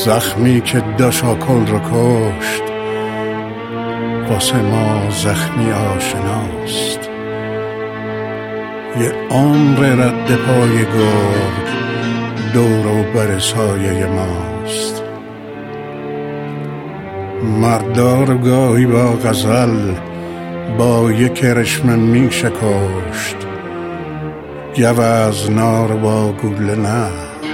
زخمی که داشاکل رو کشت واسه ما زخمی آشناست. یه عمر رد پای گرگ دور و بر سایه ماست. مردار گاهی با غزل با یک کرشمه می شکشت، گوزنا رو با گوله نه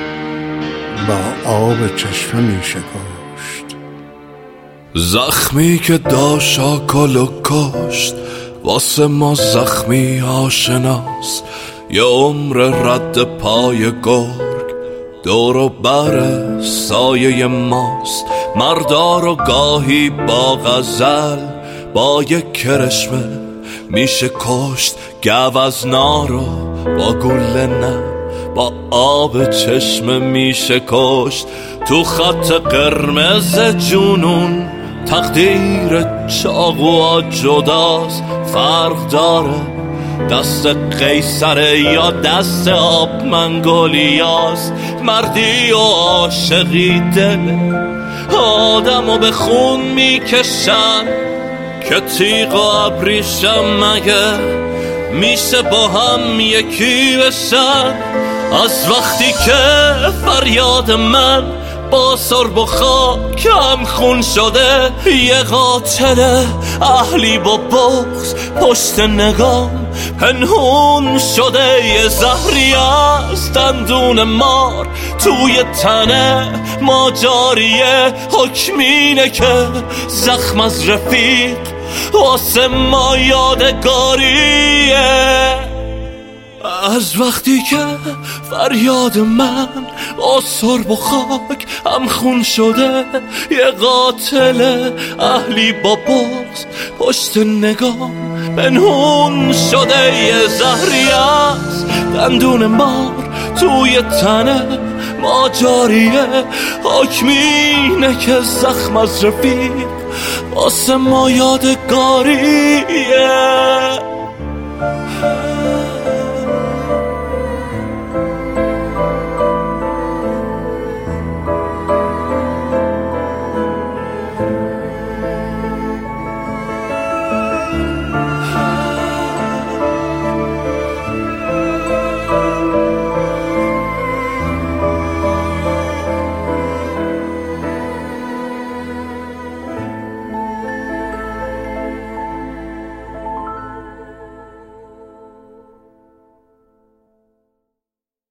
با آب چشمه می شکشت. زخمی که داشاکل و کشت واسه ما زخمی آشناست. یه عمر رد پای گرگ دور و بر سایه ماست. مردار و گاهی با غزل با یک کرشمه میشه کشت، گوزنا رو با گله نه با آب چشمه میشه کشت. تو خط قرمز جنون تقدیر چاقوها جداست. فرق داره دست قیصره یا دست آب منگولیاست. مردی و عاشقی دل آدمو به خون میکشن که تیغ و ابریشم مگه میشه با هم یکی بشن. از وقتی که فریاد من با سرب و خاک هم خون شده، یه قاتل اهلی با بغض پشت نگام پنهون شده. یه زهری از دندون مار توی تنه ما جاریه، حکمینه که زخم از رفیق واسه ما یادگاریه. از وقتی که فریاد من با سرب و خاک هم خون شده، یه قاتل اهلی با بغض پشت نگام پنهون شده. یه زهری از دندون مار توی تنه ما جاریه، حکمینه که زخم از رفیق واسه ما یادگاریه.